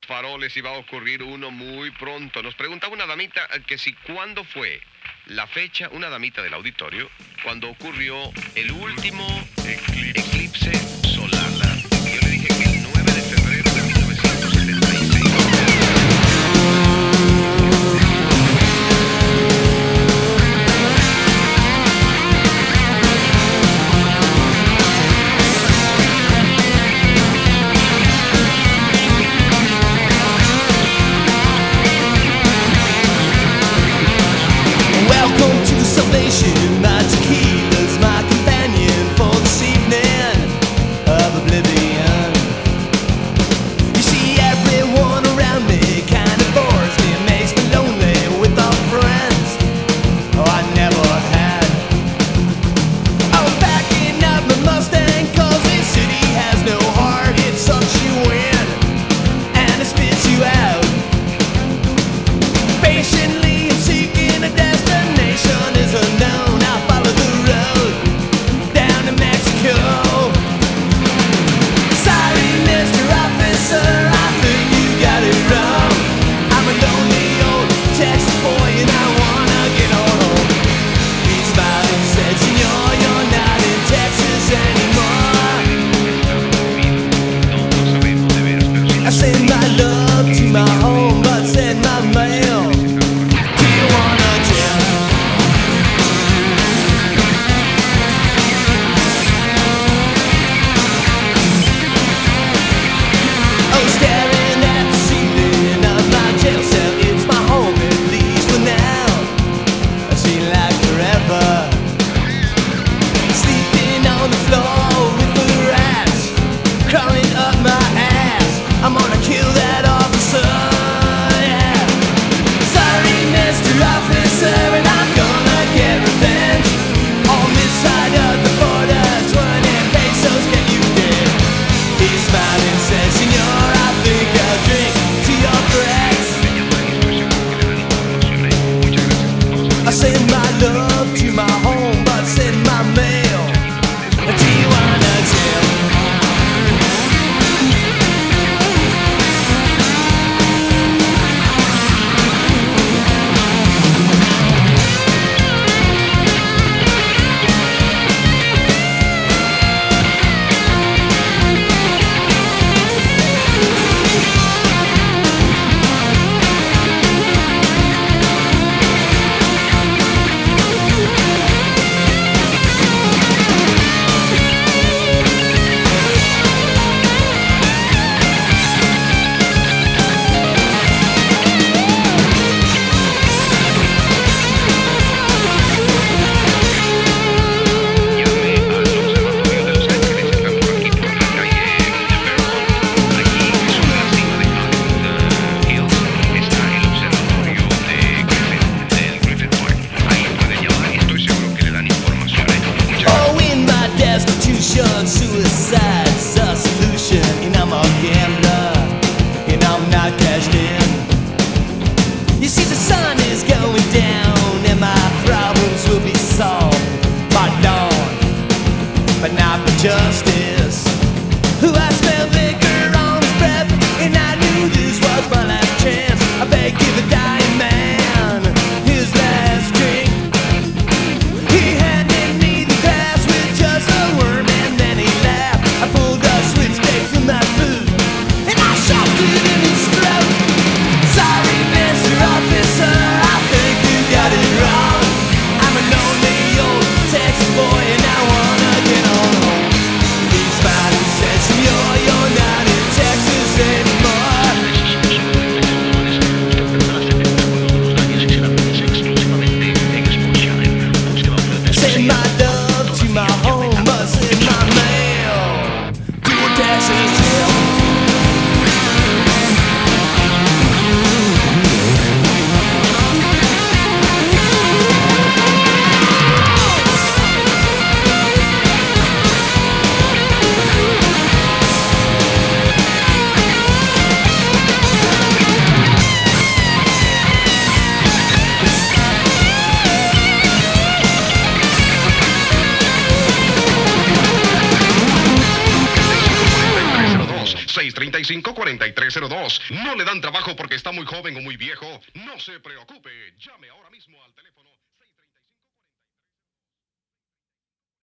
faroles y va a ocurrir uno muy pronto. Nos preguntaba una damita que si cuándo fue la fecha, una damita del auditorio, cuando ocurrió el último eclipse solar. Yo le dije que el 9 de febrero de 1976. Welcome to the salvation. My tequila's my companion for this evening of oblivion. You see, everyone around me kind of bores me and makes me lonely with all friends. Oh, I never had. I'm backing up my Mustang 'cause this city has no heart. It sucks you in and it spits you out. Patiently I'm seeking a destination is unknown. I'll follow the road down to Mexico. Sorry, Mr. Officer, I think you got it wrong. I'm a lonely old Texas boy and I wanna get home. He smiled and said, Senor, you're not in Texas anymore. I send my love to my home, but send my mail. Do you wanna jail? Oh, staring at the ceiling of my jail cell. It's my home, at least for now. It seems like forever. Sleeping on the floor with the rats crawling up my ass. I'm gonna kill that officer. Yeah. Sorry, Mr. Officer, and I'm gonna get revenge. On this side of the border, 20 pesos get you dead. He smiled and said, Senor, I think I'll drink to your threats. I send my love to my home, but send my mail to Tijuana jail. 809-565-4302. No le dan trabajo porque está muy joven o muy viejo. No se preocupe. Llame ahora mismo al teléfono.